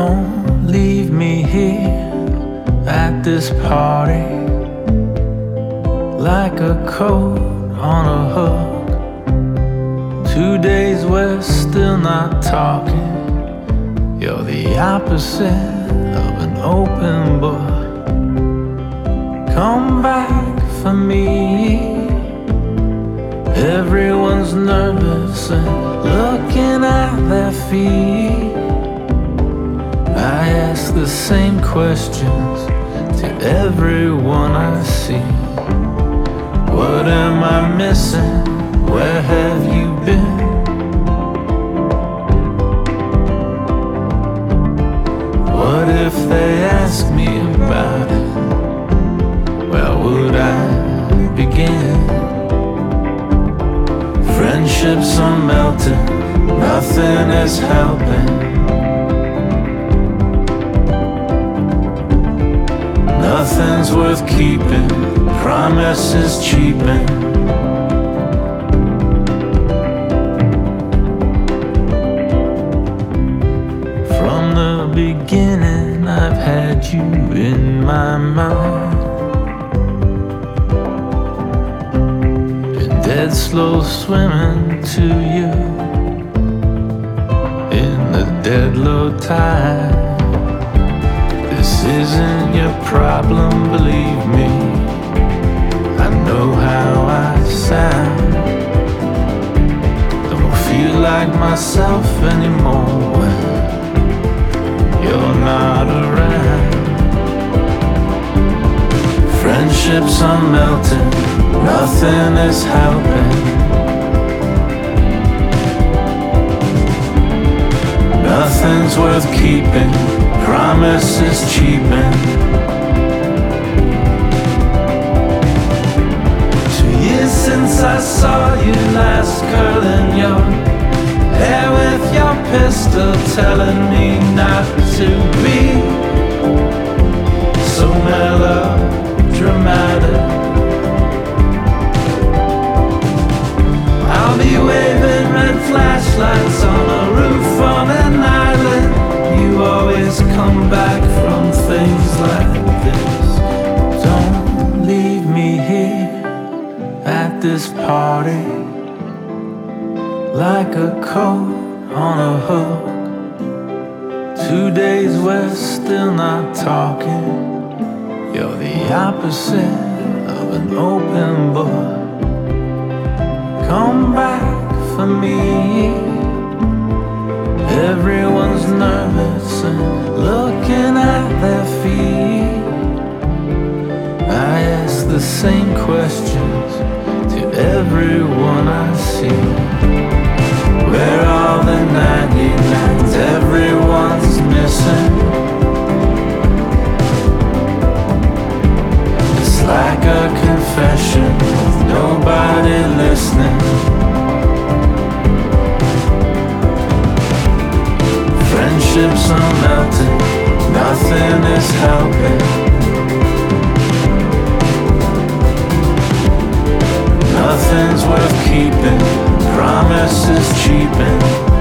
Don't leave me here at this party like a coat on a hook. 2 days we're still not talking. You're the opposite of an open book. Come back for me. Everyone's nervous and looking at their feet. I ask the same questions to everyone I see. What am I missing? Where have you been? What if they ask me about it? Where would I begin? Friendships are melting, nothing is helping. Nothing's worth keeping, promises cheapen. From the beginning I've had you in my mind. Been dead slow swimming to you in the dead low tide. This isn't your problem, believe me. I know how I sound. Don't feel like myself anymore when you're not around. Friendships are melting, nothing is helping. Nothing's worth keeping, promises cheapen. 2 years since I saw you last, curling your hair with your pistol, telling me not to be so melodramatic. I'll be waving red flashlights on a roof on an island. You always come back from things like this. Don't leave me here at this party like a coat on a hook. 2 days we're still not talking. You're the opposite of an open book. Come back for me. Everyone's nervous and looking at their feet. I ask the same questions to everyone I see. Where are the 99s everyone's missing? It's like a confession with nobody listening. Friendships are melting, nothing is helping. Nothing's worth keeping, promises cheapen.